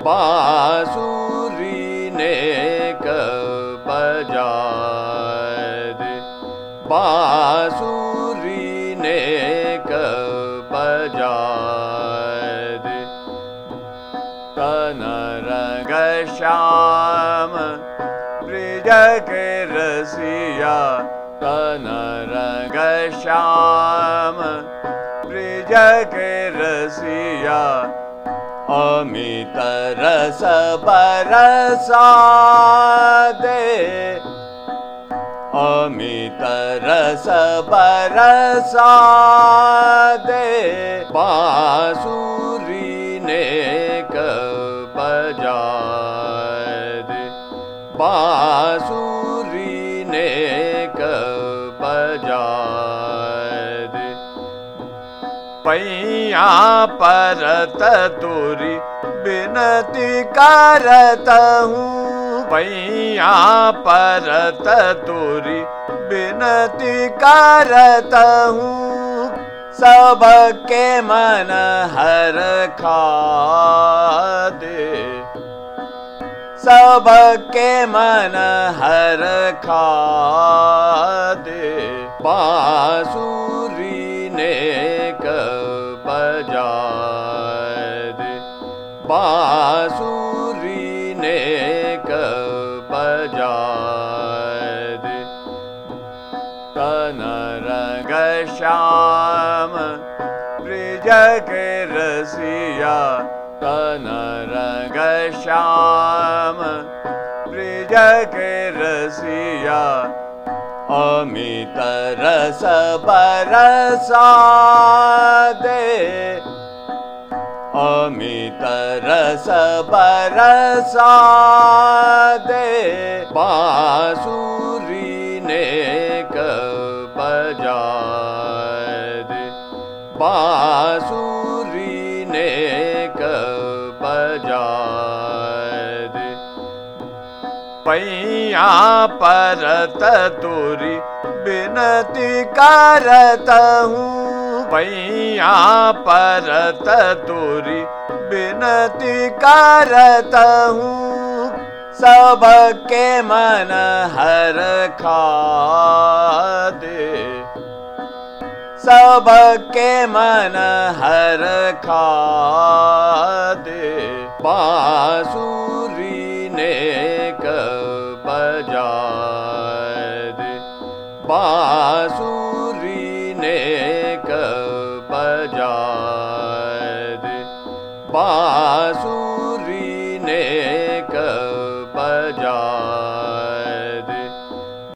बांसुरी नेक बजाए बांसुरी नेक बजाए तन रंग श्याम ब्रिज के रसिया तन रंग श्याम ब्रिज के रसिया अमित रस बरसा दे अमित रस बरसा दे बांसुरी नेक बजाए बांसुरी नेक बजाए पैया परत तुरी बिनती करत हूँ पैया परत तुरी बिनती करत हूँ सबके मन हर खा दे सबके मन हर खा दे बांसुरी नेक बजाए बांसुरी नेक बजाए तन रंग श्याम ब्रिज के रसिया तन रंग श्याम ब्रिज के रसिया अमित रस बरसा दे अमित रस बरसा दे बांसुरी नेक बजाए बांसुरी नेक बजाए पैया परत तुरी बिनती करत हूँ पैया परत तुरी बिनती करत हूँ सबके मन हर खा दे सबके मन हर खा दे बांसुरी नेक बजाए बांसुरी नेक बजाए बांसुरी नेक बजाए।